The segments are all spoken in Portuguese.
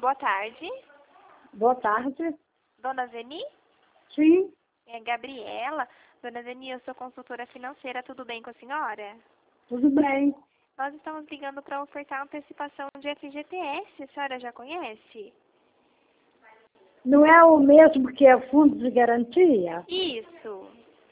Boa tarde. Boa tarde. Dona Zeni? Sim, É Gabriela. Dona Zeni, eu sou consultora financeira. Tudo bem com a senhora? tudo bem. Nós estamos ligando para ofertar antecipação de FGTS. A senhora já conhece? Não é o mesmo que é fundo de garantia? Isso.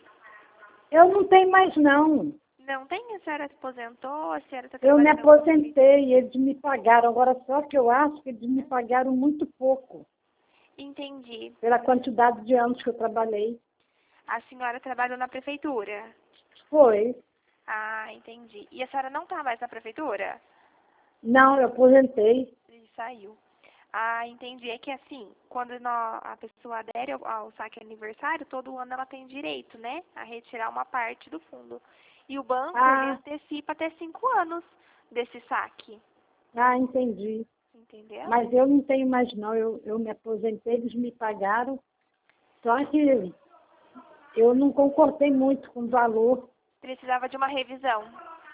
Eu não tenho mais, não. Não tem? A senhora se aposentou? A senhora está Eu me trabalhando? aposentei, eles me pagaram. Agora, só que eu acho que eles me pagaram muito pouco, Entendi. pela quantidade de anos que eu trabalhei. A senhora trabalhou na prefeitura? Foi. Ah, entendi. E a senhora não está mais na prefeitura? Não, eu aposentei. E saiu. Ah, entendi. É que assim, quando a pessoa adere ao saque aniversário, todo ano ela tem direito, né? A retirar uma parte do fundo. E o banco, ele Ah, antecipa até 5 anos desse saque. entendi. Entendeu? Mas eu não tenho mais, não. Eu me aposentei, eles me pagaram. Só que eu não concordei muito com o valor. Precisava de uma revisão.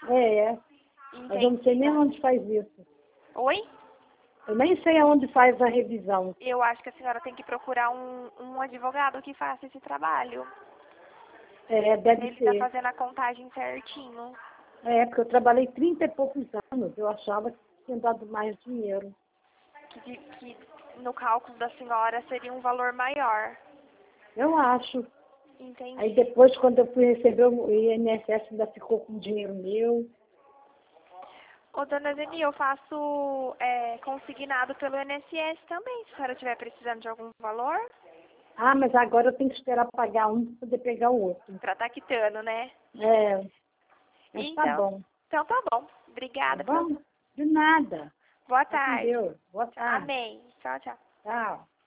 Mas eu não sei Entendi. nem onde faz isso. Oi? Eu nem sei aonde faz a revisão. Eu acho que a senhora tem que procurar um advogado que faça esse trabalho. Deve Ele está ser. fazendo a contagem certinho. Porque eu trabalhei 30 e poucos anos. Eu achava que tinha dado mais dinheiro. Que no cálculo da senhora seria um valor maior. Eu acho. Entendi. Aí depois, quando eu fui receber o INSS, ainda ficou com dinheiro meu. Ô, dona Zeni, eu faço consignado pelo INSS também, se a senhora estiver precisando de algum valor. Mas agora eu tenho que esperar pagar um para poder pegar o outro. Pra tá quitando, né? Mas tá Então, bom. então tá bom. Tá Obrigada. bom? De nada. Boa Fica com tarde. Deus. Boa tarde. Amém. Tchau, tchau. Tchau.